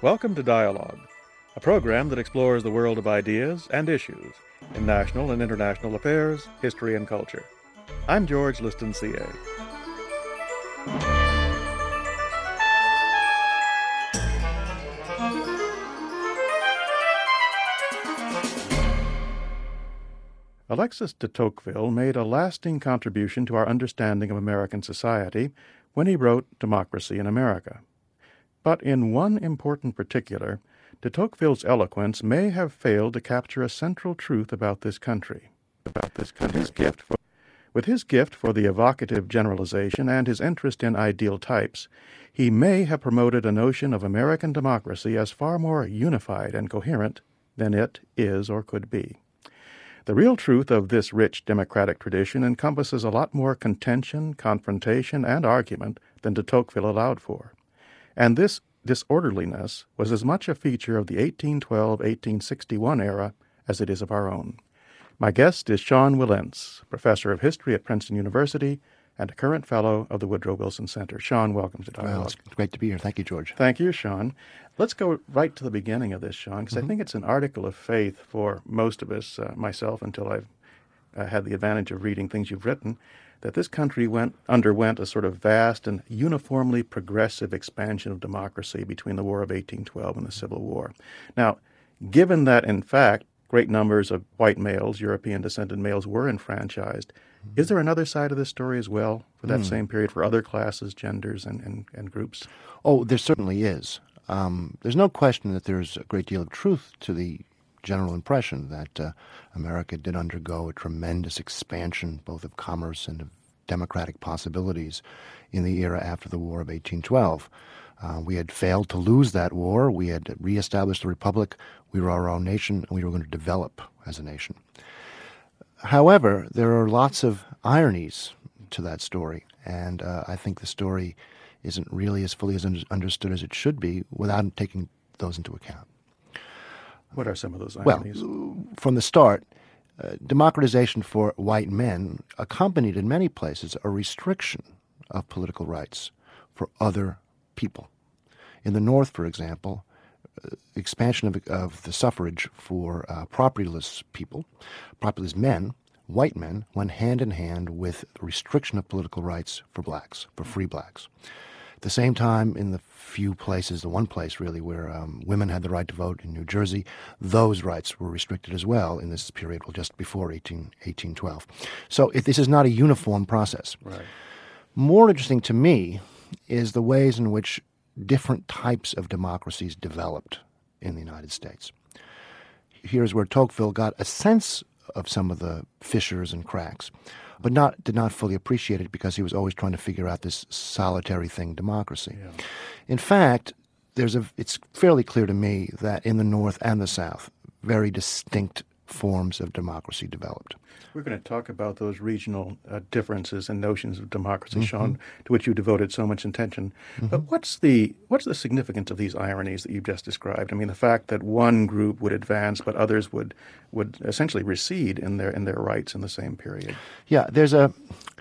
Welcome to Dialogue, a program that explores the world of ideas and issues in national and international affairs, history, and culture. I'm George Liston, CA. Alexis de Tocqueville made a lasting contribution to our understanding of American society when he wrote Democracy in America. But in one important particular, de Tocqueville's eloquence may have failed to capture a central truth about this country. With his gift for the evocative generalization and his interest in ideal types, he may have promoted a notion of American democracy as far more unified and coherent than it is or could be. The real truth of this rich democratic tradition encompasses a lot more contention, confrontation, and argument than de Tocqueville allowed for. And this disorderliness was as much a feature of the 1812-1861 era as it is of our own. My guest is Sean Wilentz, professor of history at Princeton University and a current fellow of the Woodrow Wilson Center. Sean, welcome to Dialogue. Well, it's great to be here. Thank you, George. Thank you, Sean. Let's go right to the beginning of this, Sean, because I think it's an article of faith for most of us, myself until I've had the advantage of reading things you've written, that this country underwent a sort of vast and uniformly progressive expansion of democracy between the War of 1812 and the Civil War. Now, given that, in fact, great numbers of white males, European-descended males, were enfranchised, is there another side of this story as well for that same period, for other classes, genders, and groups? Oh, there certainly is. There's no question that there's a great deal of truth to the general impression that America did undergo a tremendous expansion both of commerce and of democratic possibilities in the era after the War of 1812. We had failed to lose that war. We had reestablished the republic. We were our own nation, and we were going to develop as a nation. However, there are lots of ironies to that story, and I think the story isn't really as fully as understood as it should be without taking those into account. What are some of those ironies? Well, from the start, democratization for white men accompanied in many places a restriction of political rights for other people. In the North, for example, expansion of the suffrage for propertyless people, propertyless men, white men, went hand in hand with restriction of political rights for blacks, for free blacks. At the same time, in the few places, the one place really where women had the right to vote in New Jersey, those rights were restricted as well in this period, well, just before 1812. So this is not a uniform process. Right. More interesting to me is the ways in which different types of democracies developed in the United States. Here's where Tocqueville got a sense of some of the fissures and cracks, but did not fully appreciate it because he was always trying to figure out this solitary thing, democracy. Yeah. In fact, it's fairly clear to me that in the North and the South, very distinct forms of democracy developed. We're going to talk about those regional differences and notions of democracy, Sean, to which you devoted so much attention. But what's the significance of these ironies that you've just described? I mean, the fact that one group would advance, but others would essentially recede in their rights in the same period. Yeah, the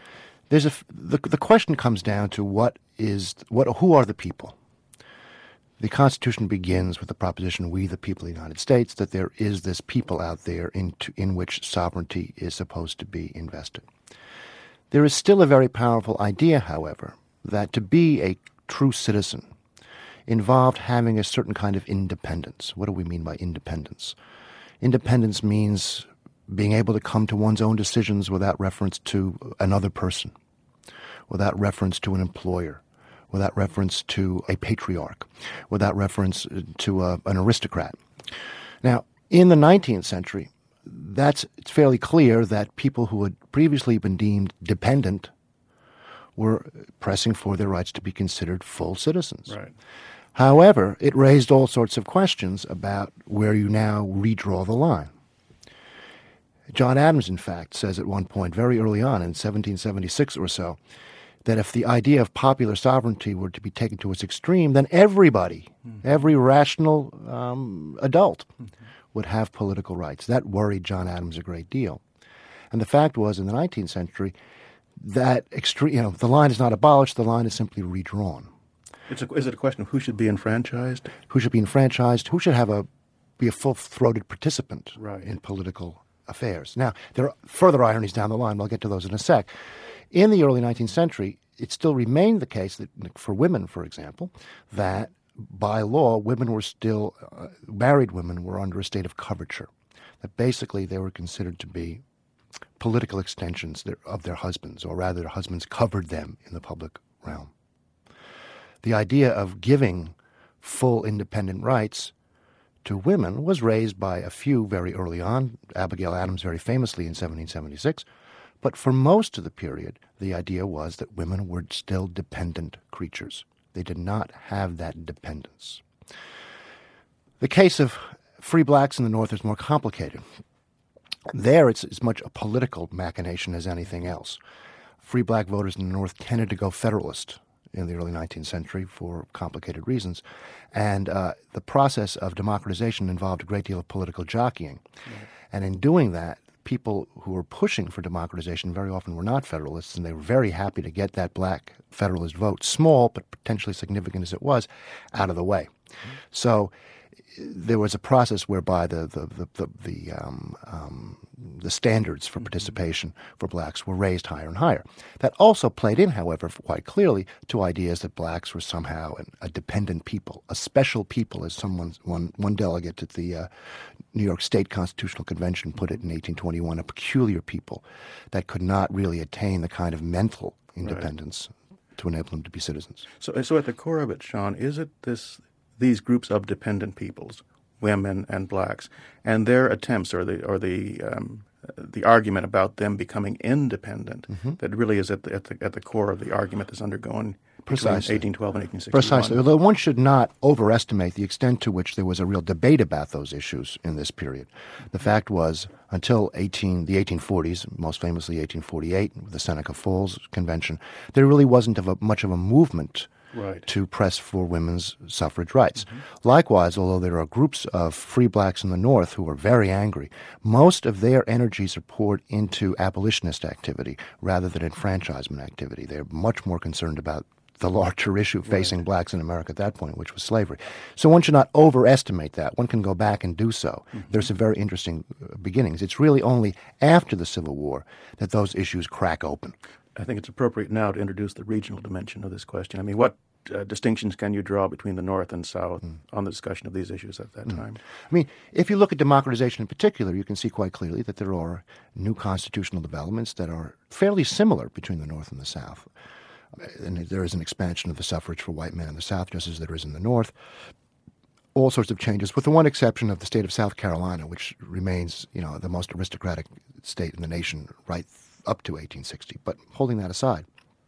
question comes down to who are the people? The Constitution begins with the proposition, we the people of the United States, that there is this people out there in which sovereignty is supposed to be invested. There is still a very powerful idea, however, that to be a true citizen involved having a certain kind of independence. What do we mean by independence? Independence means being able to come to one's own decisions without reference to another person, without reference to an employer, without reference to a patriarch, without reference to an aristocrat. Now, in the 19th century, it's fairly clear that people who had previously been deemed dependent were pressing for their rights to be considered full citizens. Right. However, it raised all sorts of questions about where you now redraw the line. John Adams, in fact, says at one point, very early on in 1776 or so, that if the idea of popular sovereignty were to be taken to its extreme, then everybody, every rational adult would have political rights. That worried John Adams a great deal. And the fact was, in the 19th century, that the line is not abolished, the line is simply redrawn. Is it a question of who should be enfranchised? Who should be enfranchised? Who should be a full-throated participant Right. in political affairs? Now, there are further ironies down the line. But I'll get to those in a sec. In the early 19th century, it still remained the case that for women, for example, that by law, women were still, married women were under a state of coverture. That basically they were considered to be political extensions of their husbands, or rather their husbands covered them in the public realm. The idea of giving full independent rights to women was raised by a few very early on, Abigail Adams very famously in 1776, but for most of the period, the idea was that women were still dependent creatures. They did not have that dependence. The case of free blacks in the North is more complicated. There, it's as much a political machination as anything else. Free black voters in the North tended to go Federalist in the early 19th century for complicated reasons. And the process of democratization involved a great deal of political jockeying. Right. And in doing that, people who were pushing for democratization very often were not Federalists, and they were very happy to get that black Federalist vote, small but potentially significant as it was, out of the way. Mm-hmm. So there was a process whereby the standards for participation for blacks were raised higher and higher. That also played in, however, quite clearly to ideas that blacks were somehow a dependent people, a special people, as one delegate at the New York State Constitutional Convention put it in 1821, a peculiar people that could not really attain the kind of mental independence to enable them to be citizens. So at the core of it, Sean, is it these groups of dependent peoples, women and blacks, and their attempts or the argument about them becoming independent that really is at the core of the argument that's undergoing between 1812 and 1861. Precisely. Although one should not overestimate the extent to which there was a real debate about those issues in this period. The fact was, until the 1840s, most famously 1848, the Seneca Falls Convention, there really wasn't much of a movement to press for women's suffrage rights. Likewise, although there are groups of free blacks in the North who are very angry, most of their energies are poured into abolitionist activity rather than enfranchisement activity. They're much more concerned about the larger issue facing blacks in America at that point, which was slavery. So one should not overestimate that. One can go back and do so. There's some very interesting beginnings. It's really only after the Civil War that those issues crack open. I think it's appropriate now to introduce the regional dimension of this question. I mean, what distinctions can you draw between the North and South on the discussion of these issues at that time? I mean, if you look at democratization in particular, you can see quite clearly that there are new constitutional developments that are fairly similar between the North and the South. And there is an expansion of the suffrage for white men in the South, just as there is in the North. All sorts of changes, with the one exception of the state of South Carolina, which remains, the most aristocratic state in the nation right up to 1860. But holding that aside,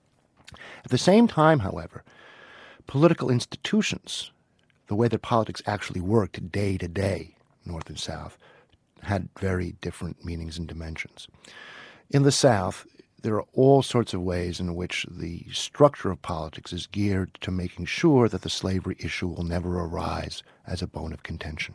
at the same time, however, political institutions, the way that politics actually worked day to day, North and South, had very different meanings and dimensions. In the South, there are all sorts of ways in which the structure of politics is geared to making sure that the slavery issue will never arise as a bone of contention.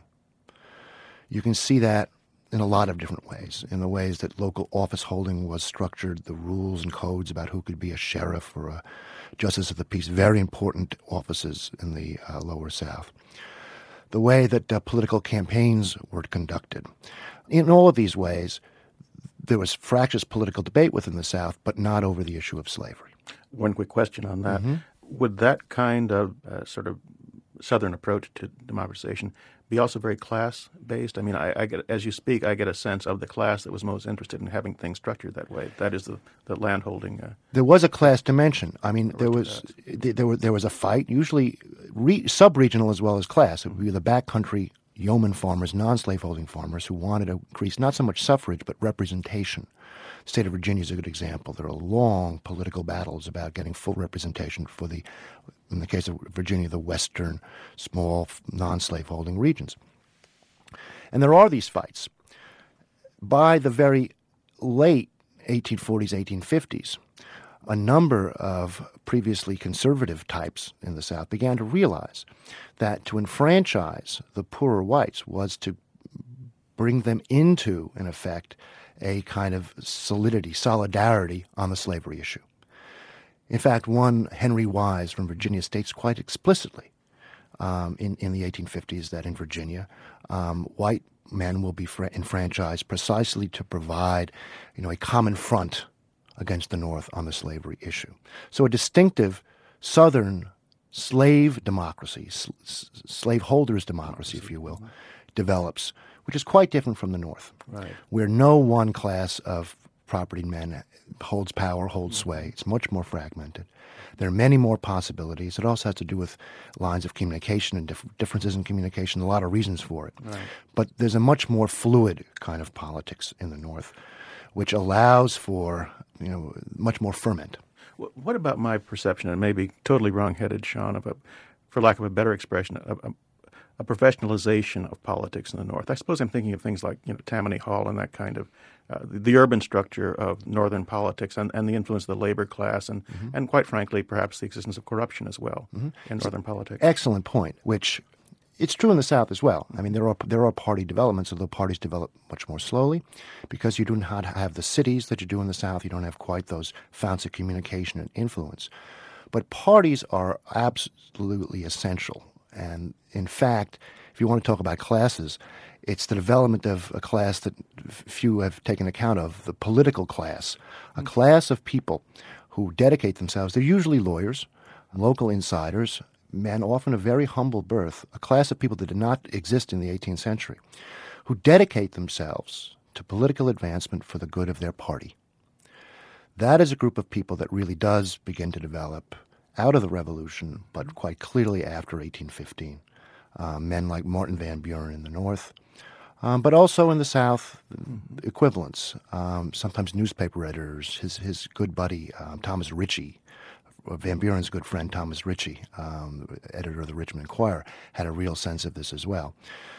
You can see that in a lot of different ways, in the ways that local office holding was structured, the rules and codes about who could be a sheriff or a justice of the peace, very important offices in the lower South. The way that political campaigns were conducted. In all of these ways, there was fractious political debate within the South, but not over the issue of slavery. One quick question on that. Would that kind of sort of Southern approach to democratization be also very class-based? I mean, I get, as you speak, I get a sense of the class that was most interested in having things structured that way. That is the landholding. There was a class dimension. I mean, there was a fight, usually sub-regional as well as class. It would be the backcountry yeoman farmers, non-slaveholding farmers who wanted to increase not so much suffrage but representation. The state of Virginia is a good example. There are long political battles about getting full representation for in the case of Virginia, the western, small, non-slaveholding regions. And there are these fights. By the very late 1840s, 1850s, a number of previously conservative types in the South began to realize that to enfranchise the poorer whites was to bring them into, in effect, a kind of solidarity on the slavery issue. In fact, one Henry Wise from Virginia states quite explicitly in the 1850s that in Virginia, white men will be enfranchised precisely to provide, a common front against the North on the slavery issue. So a distinctive Southern slave democracy, slaveholders' democracy, if you will, develops, which is quite different from the North, Right. where no one class of property men holds power, holds sway. It's much more fragmented. There are many more possibilities. It also has to do with lines of communication and differences in communication, a lot of reasons for it. Right. But there's a much more fluid kind of politics in the North, which allows for, much more ferment. What about my perception, and maybe totally wrong-headed, Sean, of for lack of a better expression, a professionalization of politics in the North? I suppose I'm thinking of things like Tammany Hall and that kind of the urban structure of Northern politics and the influence of the labor class and quite frankly, perhaps the existence of corruption as well in Northern politics. Excellent point, which it's true in the South as well. I mean, there are party developments, although parties develop much more slowly because you do not have the cities that you do in the South. You don't have quite those founts of communication and influence. But parties are absolutely essential. And in fact, if you want to talk about classes, it's the development of a class that few have taken account of, the political class, a class of people who dedicate themselves. They're usually lawyers, local insiders, men often of very humble birth, a class of people that did not exist in the 18th century, who dedicate themselves to political advancement for the good of their party. That is a group of people that really does begin to develop out of the Revolution, but quite clearly after 1815. Men like Martin Van Buren in the North, but also in the South, equivalents. Sometimes newspaper editors, his good buddy, Thomas Ritchie, Van Buren's good friend Thomas Ritchie, editor of the Richmond Enquirer, had a real sense of this as well.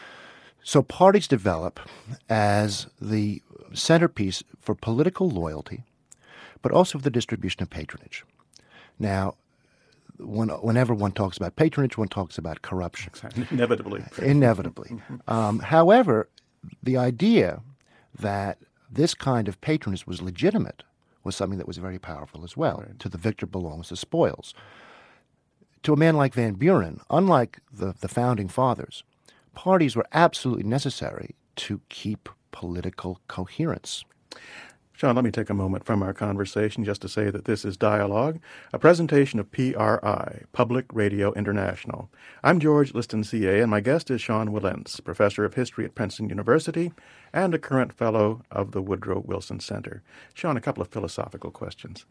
So parties develop as the centerpiece for political loyalty, but also for the distribution of patronage. Now, whenever one talks about patronage, one talks about corruption. Inevitably. Inevitably. However, the idea that this kind of patronage was legitimate was something that was very powerful as well. Right. To the victor belongs the spoils. To a man like Van Buren, unlike the founding fathers, parties were absolutely necessary to keep political coherence. Sean, let me take a moment from our conversation just to say that this is Dialogue, a presentation of PRI, Public Radio International. I'm George Liston, CA, and my guest is Sean Wilentz, professor of history at Princeton University and a current fellow of the Woodrow Wilson Center. Sean, a couple of philosophical questions.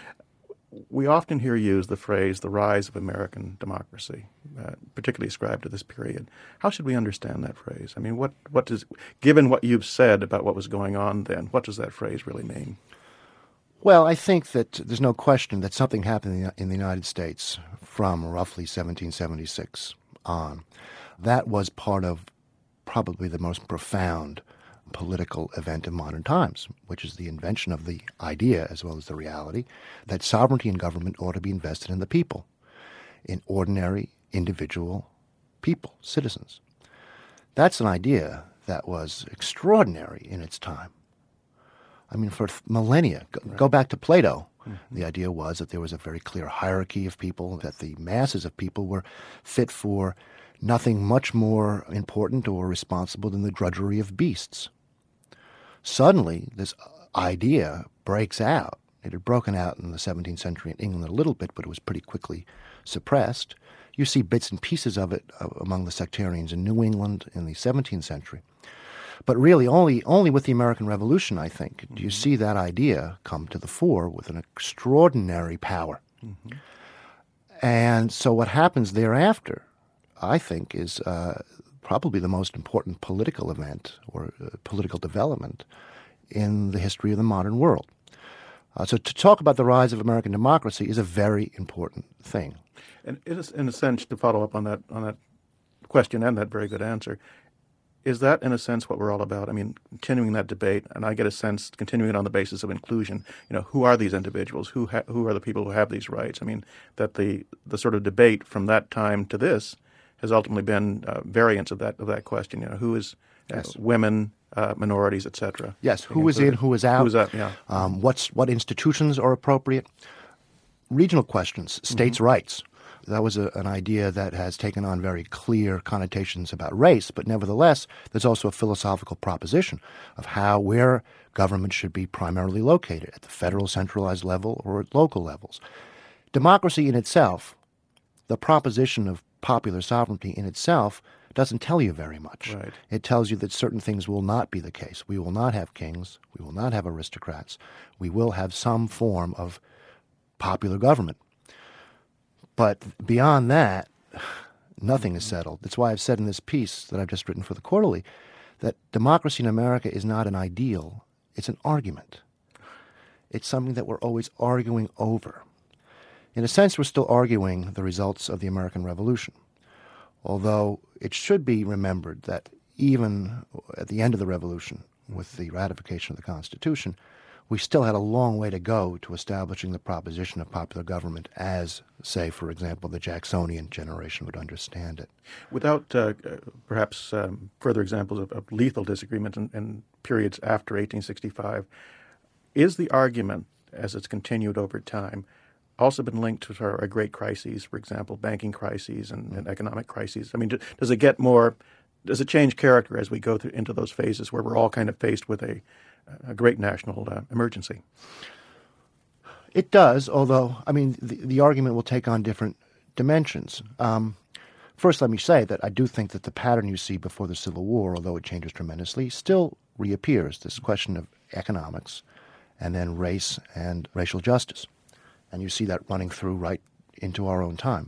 We often hear used the phrase, the rise of American democracy, particularly ascribed to this period. How should we understand that phrase? I mean, what does, given what you've said about what was going on then, what does that phrase really mean? Well, I think that there's no question that something happened in the United States from roughly 1776 on. That was part of probably the most profound political event of modern times, which is the invention of the idea, as well as the reality, that sovereignty in government ought to be invested in the people, in ordinary, individual people, citizens. That's an idea that was extraordinary in its time. I mean, for millennia, go back to Plato. Mm-hmm. The idea was that there was a very clear hierarchy of people, that the masses of people were fit for nothing much more important or responsible than the drudgery of beasts. Suddenly, this idea breaks out. It had broken out in the 17th century in England a little bit, but it was pretty quickly suppressed. You see bits and pieces of it among the sectarians in New England in the 17th century. But really, only with the American Revolution, I think, do you see that idea come to the fore with an extraordinary power. Mm-hmm. And so what happens thereafter, I think, is probably the most important political event or political development in the history of the modern world. So to talk about the rise of American democracy is a very important thing. And it is, in a sense, to follow up on that question and that very good answer, is that, in a sense, what we're all about? I mean, continuing that debate, and I get a sense, continuing it on the basis of inclusion, who are these individuals? Who are the people who have these rights? I mean, that the sort of debate from that time to this has ultimately been variants of that question. Who is yes. Women, minorities, etc. Yes, who is in, who is out? Who is out? Yeah. What institutions are appropriate? regional questions, states' rights. That was an idea that has taken on very clear connotations about race, but nevertheless, there's also a philosophical proposition of where government should be primarily located, at the federal centralized level or at local levels. Democracy in itself, the proposition of popular sovereignty in itself, doesn't tell you very much. Right. It tells you that certain things will not be the case. We will not have kings. We will not have aristocrats. We will have some form of popular government. But beyond that, nothing is settled. That's why I've said in this piece that I've just written for the Quarterly that democracy in America is not an ideal, it's an argument. It's something that we're always arguing over. In a sense, we're still arguing the results of the American Revolution, although it should be remembered that even at the end of the Revolution, with the ratification of the Constitution, we still had a long way to go to establishing the proposition of popular government as, say, for example, the Jacksonian generation would understand it. Without perhaps further examples of lethal disagreement in periods after 1865, is the argument, as it's continued over time, also been linked to a great crises, for example, banking crises and economic crises? I mean, does it change character as we go into those phases where we're all kind of faced with a great national emergency? It does, although, I mean, the argument will take on different dimensions. First, let me say that I do think that the pattern you see before the Civil War, although it changes tremendously, still reappears, this question of economics and then race and racial justice. And you see that running through right into our own time.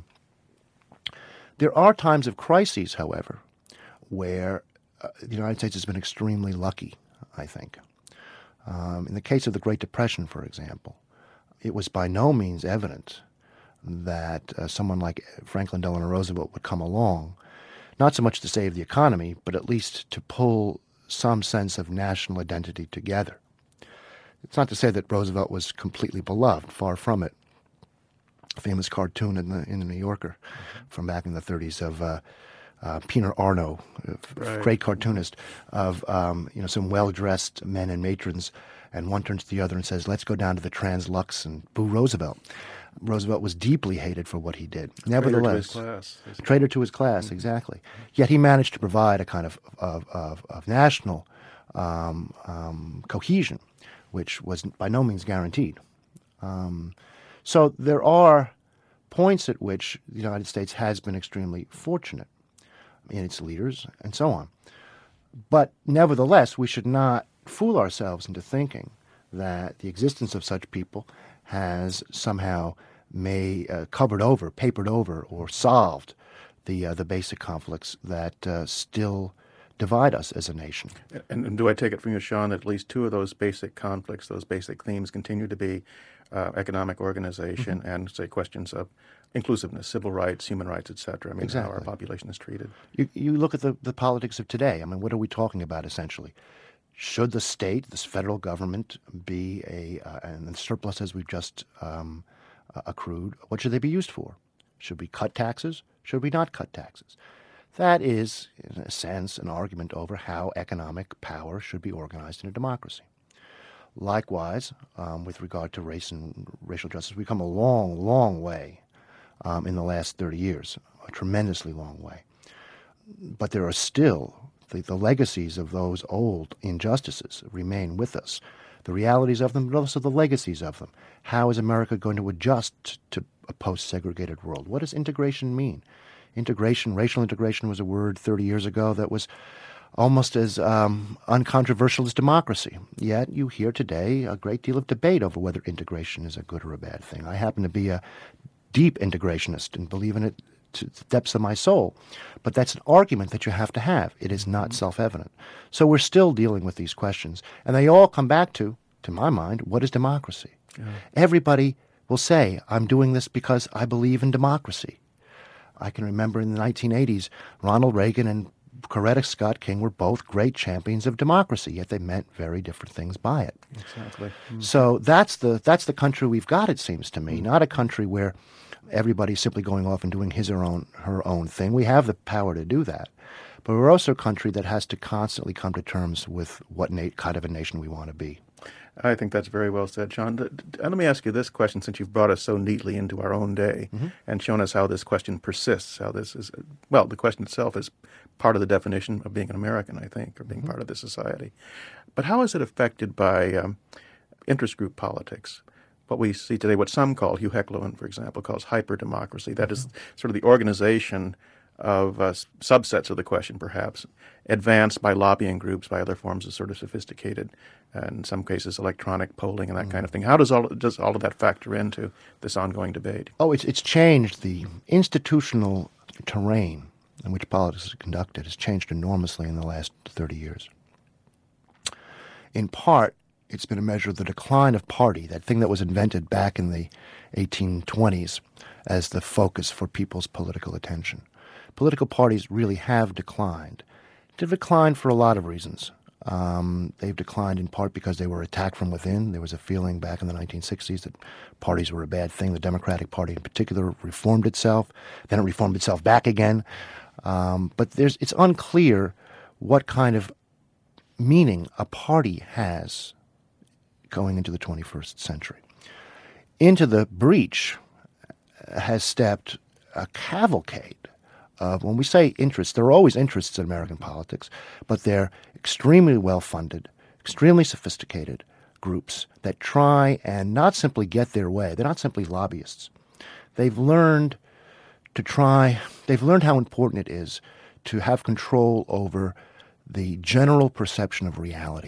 There are times of crises, however, where the United States has been extremely lucky, I think. In the case of the Great Depression, for example, it was by no means evident that someone like Franklin Delano Roosevelt would come along, not so much to save the economy, but at least to pull some sense of national identity together. It's not to say that Roosevelt was completely beloved, far from it. A famous cartoon in the New Yorker from back in the 30s of Peter Arno, great cartoonist, of some well-dressed men and matrons, and one turns to the other and says, "Let's go down to the Trans-Lux and boo Roosevelt." Roosevelt was deeply hated for what he did. Nevertheless, traitor to his class, exactly. Yet he managed to provide a kind of national cohesion, which was by no means guaranteed. So there are points at which the United States has been extremely fortunate in its leaders and so on. But nevertheless, we should not fool ourselves into thinking that the existence of such people has somehow papered over, or solved the basic conflicts that still divide us as a nation. And do I take it from you, Sean, that at least two of those basic conflicts, those basic themes, continue to be economic organization and, say, questions of inclusiveness, civil rights, human rights, et cetera? I mean, exactly. How our population is treated. You look at the politics of today. I mean, what are we talking about, essentially? Should the state, this federal government, be and the surplus as we've just accrued, what should they be used for? Should we cut taxes? Should we not cut taxes? That is, in a sense, an argument over how economic power should be organized in a democracy. Likewise, with regard to race and racial justice, we've come a long, long way in the last 30 years, a tremendously long way. But there are still the legacies of those old injustices remain with us. The realities of them, but also the legacies of them. How is America going to adjust to a post-segregated world? What does integration mean? Racial integration was a word 30 years ago that was almost as uncontroversial as democracy. Yet you hear today a great deal of debate over whether integration is a good or a bad thing. I happen to be a deep integrationist and believe in it to the depths of my soul. But that's an argument that you have to have. It is not self-evident. So we're still dealing with these questions. And they all come back to my mind, what is democracy? Yeah. Everybody will say, I'm doing this because I believe in democracy. I can remember in the 1980s, Ronald Reagan and Coretta Scott King were both great champions of democracy, yet they meant very different things by it. Exactly. So that's the country we've got, it seems to me, not a country where everybody's simply going off and doing his or her own thing. We have the power to do that. But we're also a country that has to constantly come to terms with what kind of a nation we want to be. I think that's very well said, Sean. Let me ask you this question, since you've brought us so neatly into our own day and shown us how this question persists, how this is, well, the question itself is part of the definition of being an American, I think, or being part of this society. But how is it affected by interest group politics? What we see today, what some call, Hugh Hecklund, for example, calls hyper-democracy. That is sort of the organization of subsets of the question, perhaps, advanced by lobbying groups, by other forms of sort of sophisticated, in some cases, electronic polling and that kind of thing. How does all of that factor into this ongoing debate? Oh, it's changed. The institutional terrain in which politics is conducted has changed enormously in the last 30 years. In part, it's been a measure of the decline of party, that thing that was invented back in the 1820s as the focus for people's political attention. Political parties really have declined. They've declined for a lot of reasons. They've declined in part because they were attacked from within. There was a feeling back in the 1960s that parties were a bad thing. The Democratic Party in particular reformed itself. Then it reformed itself back again. But it's unclear what kind of meaning a party has going into the 21st century. Into the breach has stepped a cavalcade of, when we say interests, there are always interests in American politics, but they're extremely well-funded, extremely sophisticated groups that try and not simply get their way. They're not simply lobbyists. They've learned how important it is to have control over the general perception of reality.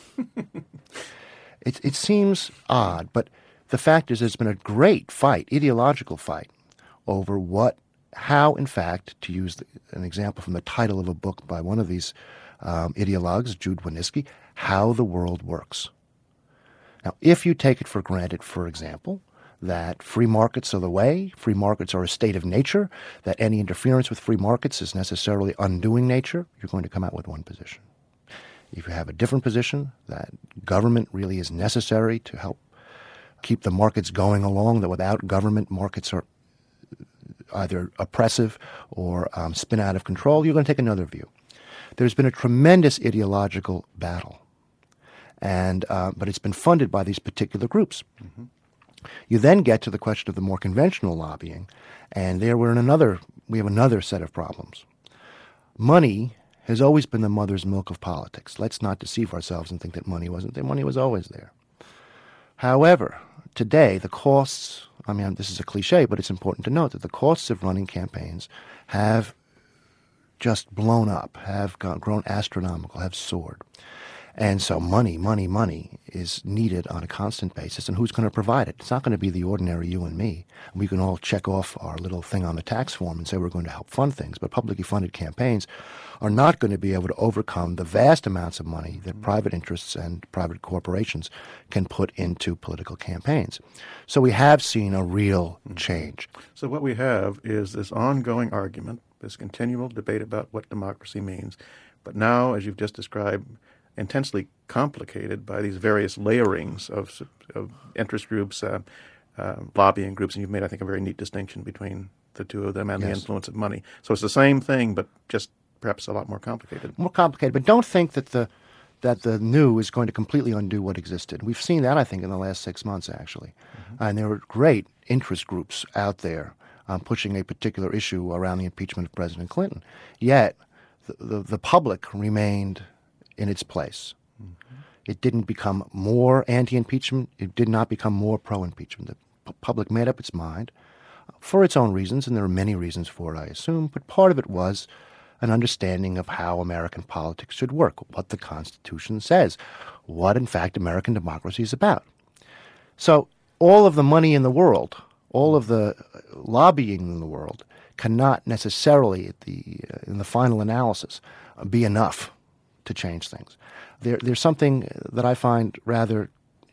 It seems odd, but the fact is there's been a great fight, ideological fight, over how, in fact, to use an example from the title of a book by one of these ideologues, Jude Wanniski, how the world works. Now, if you take it for granted, for example, that free markets are the way, free markets are a state of nature, that any interference with free markets is necessarily undoing nature, you're going to come out with one position. If you have a different position, that government really is necessary to help keep the markets going along, that without government, markets are either oppressive or spin out of control, you're going to take another view. There's been a tremendous ideological battle, but it's been funded by these particular groups. Mm-hmm. You then get to the question of the more conventional lobbying, and there we have another set of problems. Money has always been the mother's milk of politics. Let's not deceive ourselves and think that money wasn't there. Money was always there. However, today the costs, this is a cliche, but it's important to note that the costs of running campaigns have just blown up, have grown astronomical, have soared. And so money is needed on a constant basis. And who's going to provide it? It's not going to be the ordinary you and me. We can all check off our little thing on the tax form and say we're going to help fund things. But publicly funded campaigns are not going to be able to overcome the vast amounts of money that private interests and private corporations can put into political campaigns. So we have seen a real change. So what we have is this ongoing argument, this continual debate about what democracy means. But now, as you've just described, intensely complicated by these various layerings of interest groups, lobbying groups, and you've made, I think, a very neat distinction between the two of them and the influence of money. So it's the same thing, but just perhaps a lot more complicated. More complicated, but don't think that the new is going to completely undo what existed. We've seen that, I think, in the last 6 months, actually. And there were great interest groups out there pushing a particular issue around the impeachment of President Clinton. Yet the public remained in its place. Mm-hmm. It didn't become more anti-impeachment. It did not become more pro-impeachment. The public made up its mind for its own reasons, and there are many reasons for it, I assume, but part of it was an understanding of how American politics should work, what the Constitution says, what, in fact, American democracy is about. So all of the money in the world, all of the lobbying in the world cannot necessarily, in the final analysis, be enough to change things. There's something that I find rather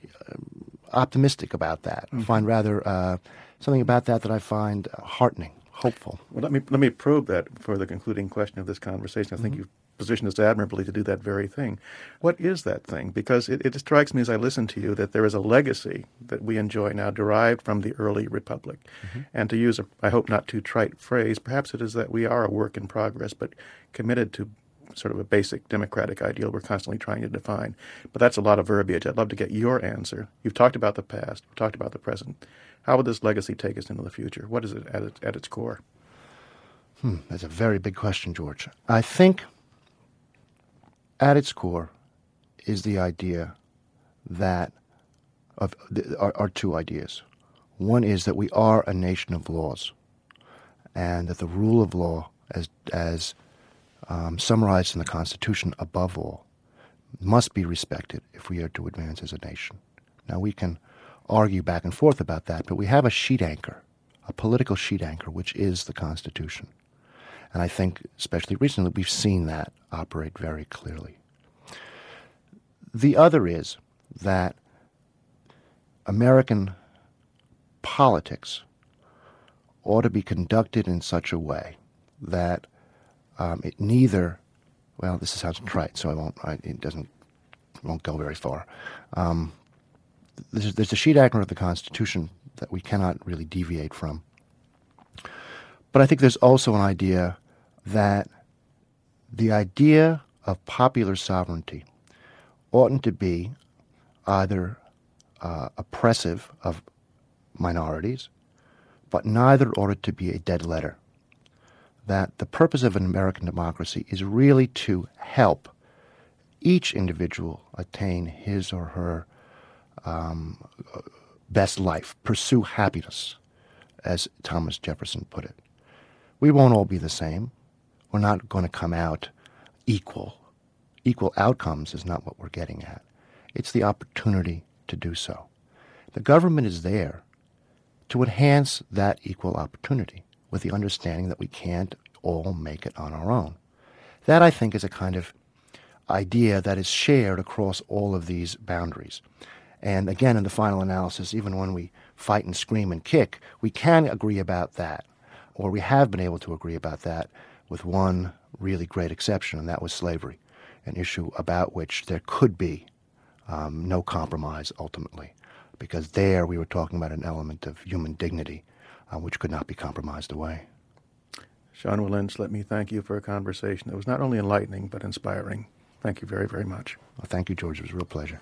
optimistic about that. I find rather something about that I find heartening, hopeful. Well, let me probe that for the concluding question of this conversation. I think you've positioned us admirably to do that very thing. What is that thing? Because it strikes me as I listen to you that there is a legacy that we enjoy now derived from the early republic. And to use I hope not too trite phrase, perhaps it is that we are a work in progress, but committed to sort of a basic democratic ideal we're constantly trying to define. But that's a lot of verbiage. I'd love to get your answer. You've talked about the past. You've talked about the present. How will this legacy take us into the future? What is it at its core? That's a very big question, George. I think at its core is the idea that are two ideas. One is that we are a nation of laws, and that the rule of law, as summarized in the Constitution above all, must be respected if we are to advance as a nation. Now, we can argue back and forth about that, but we have a sheet anchor, a political sheet anchor, which is the Constitution. And I think, especially recently, we've seen that operate very clearly. The other is that American politics ought to be conducted in such a way that it neither, well, this sounds trite, so it won't go very far. There's a sheet anchor of the Constitution that we cannot really deviate from. But I think there's also an idea that the idea of popular sovereignty oughtn't to be either oppressive of minorities, but neither ought it to be a dead letter. That the purpose of an American democracy is really to help each individual attain his or her best life, pursue happiness, as Thomas Jefferson put it. We won't all be the same. We're not going to come out equal. Equal outcomes is not what we're getting at. It's the opportunity to do so. The government is there to enhance that equal opportunity with the understanding that we can't all make it on our own. That, I think, is a kind of idea that is shared across all of these boundaries. And again, in the final analysis, even when we fight and scream and kick, we can agree about that, or we have been able to agree about that with one really great exception, and that was slavery, an issue about which there could be no compromise ultimately, because there we were talking about an element of human dignity which could not be compromised away. Sean Wilentz, let me thank you for a conversation that was not only enlightening but inspiring. Thank you very, very much. Well, thank you, George. It was a real pleasure.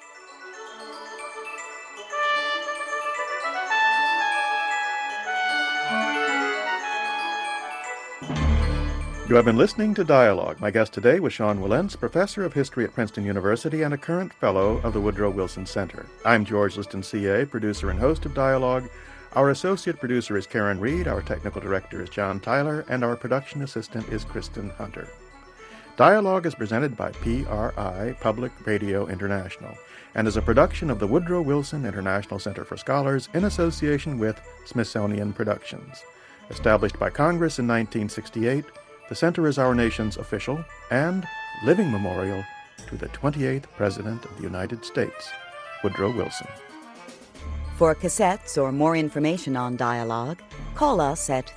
You have been listening to Dialogue. My guest today was Sean Wilentz, professor of history at Princeton University and a current fellow of the Woodrow Wilson Center. I'm George Liston, CA, producer and host of Dialogue. Our associate producer is Karen Reed, our technical director is John Tyler, and our production assistant is Kristen Hunter. Dialogue is presented by PRI, Public Radio International, and is a production of the Woodrow Wilson International Center for Scholars in association with Smithsonian Productions. Established by Congress in 1968, the Center is our nation's official and living memorial to the 28th President of the United States, Woodrow Wilson. For cassettes or more information on Dialogue, call us at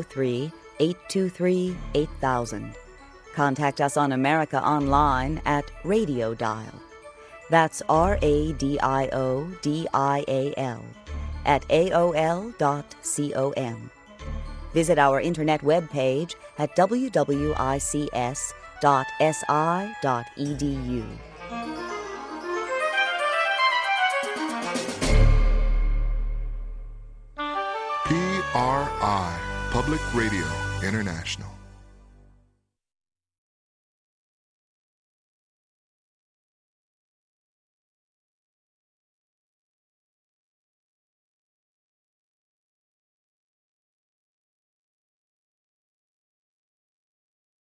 303-823-8000. Contact us on America Online at Radio Dial. That's RADIODIAL at AOL.com. Visit our internet webpage at wwics.si.edu. PRI, Public Radio International.